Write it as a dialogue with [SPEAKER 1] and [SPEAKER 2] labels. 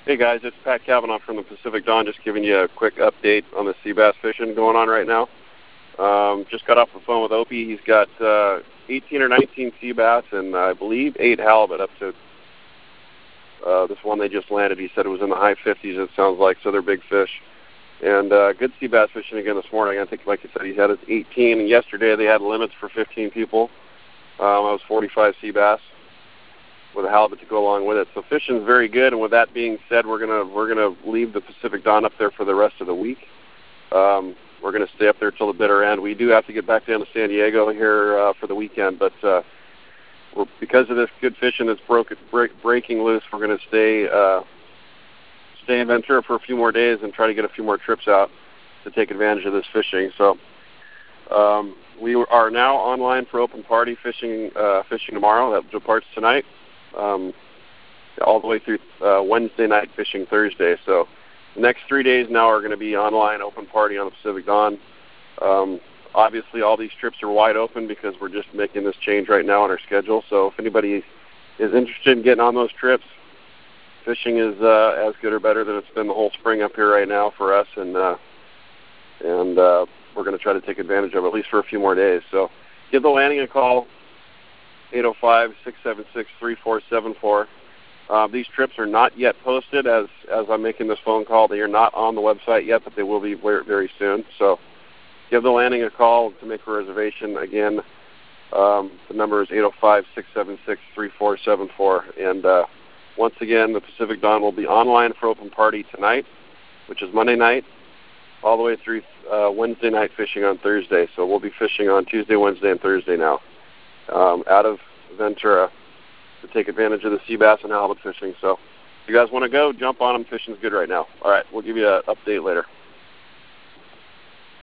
[SPEAKER 1] Hey guys, it's Pat Cavanaugh from the Pacific Dawn, just giving you a quick update on the sea bass fishing going on right now. Just got off the phone with Opie. He's got 18 or 19 sea bass and I believe 8 halibut up to this one they just landed. He said it was in the high 50s, it sounds like, so they're big fish. And good sea bass fishing again this morning. I think, like you said, he had his 18, and yesterday they had limits for 15 people. I was 45 sea bass with a halibut to go along with it. So fishing's very good. And with that being said, we're gonna leave the Pacific Dawn up there for the rest of the week. We're gonna stay up there till the bitter end. We do have to get back down to San Diego here for the weekend, but because of this good fishing that's breaking loose, we're gonna stay in Ventura for a few more days and try to get a few more trips out to take advantage of this fishing. So we are now online for open party fishing tomorrow. That departs tonight. All the way through Wednesday night fishing Thursday. So the next 3 days now are going to be online open party on the Pacific Dawn. Obviously, all these trips are wide open because we're just making this change right now on our schedule. So if anybody is interested in getting on those trips, fishing is as good or better than it's been the whole spring up here right now for us, and we're going to try to take advantage of it at least for a few more days. So give the landing a call. 805-676-3474. These trips are not yet posted as I'm making this phone call. They are not on the website yet, but they will be very, very soon. So give the landing a call to make a reservation. Again, the number is 805-676-3474. And once again, the Pacific Dawn will be online for open party tonight, which is Monday night, all the way through Wednesday night fishing on Thursday. So we'll be fishing on Tuesday, Wednesday, and Thursday now. Out of Ventura to take advantage of the sea bass and halibut fishing. So if you guys want to go, jump on them. Fishing's good right now. All right, we'll give you an update later.